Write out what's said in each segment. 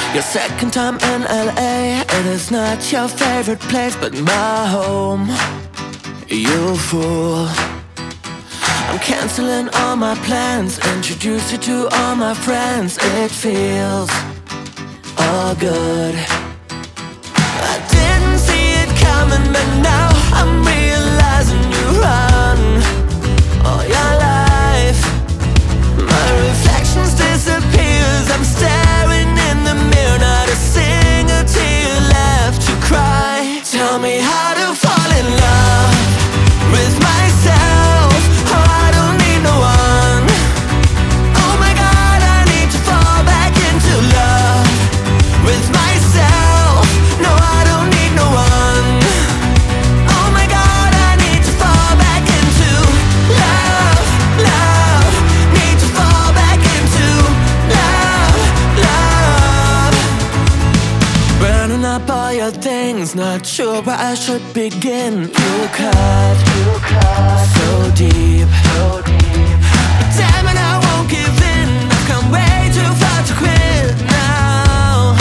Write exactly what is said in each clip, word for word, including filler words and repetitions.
Your second time in L A, it is not your favorite place, but my home. You fool. I'm canceling all my plans, introduce you to all my friends. It feels all good. I didn't see it coming, but now I'm realizing you run all your life. My reflections disappears, I'm staring in the mirror, not a single tear left to cry. Tell me how to fall in love with myself. Oh, I don't need no one. Oh my God, I need to fall back into love with myself. No, I don't need no one. Oh my God, I need to fall back into love, love. Need to fall back into love, love. Burning up all your things, not sure where I should begin. You cut, you cut so deep, so deep. Damn it, I won't give in. I've come way too far to quit now.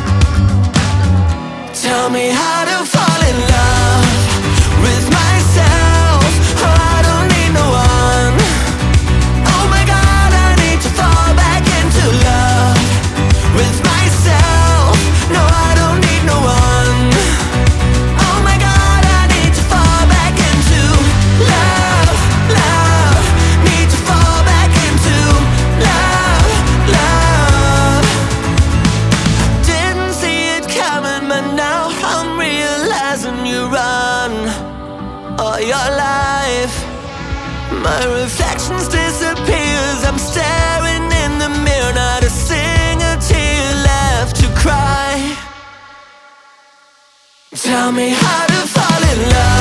Tell me how to fall in love with myself. Oh, I don't need no one. Oh my God, I need to fall back into love with myself. No, I don't need no one. Oh my God, I need to fall back into love, love. Need to fall back into love, love. Didn't see it coming, but now I'm realizing you run all your life. My reflections disappears, I'm staring in the mirror, not a single tear left to cry. Tell me how to fall in love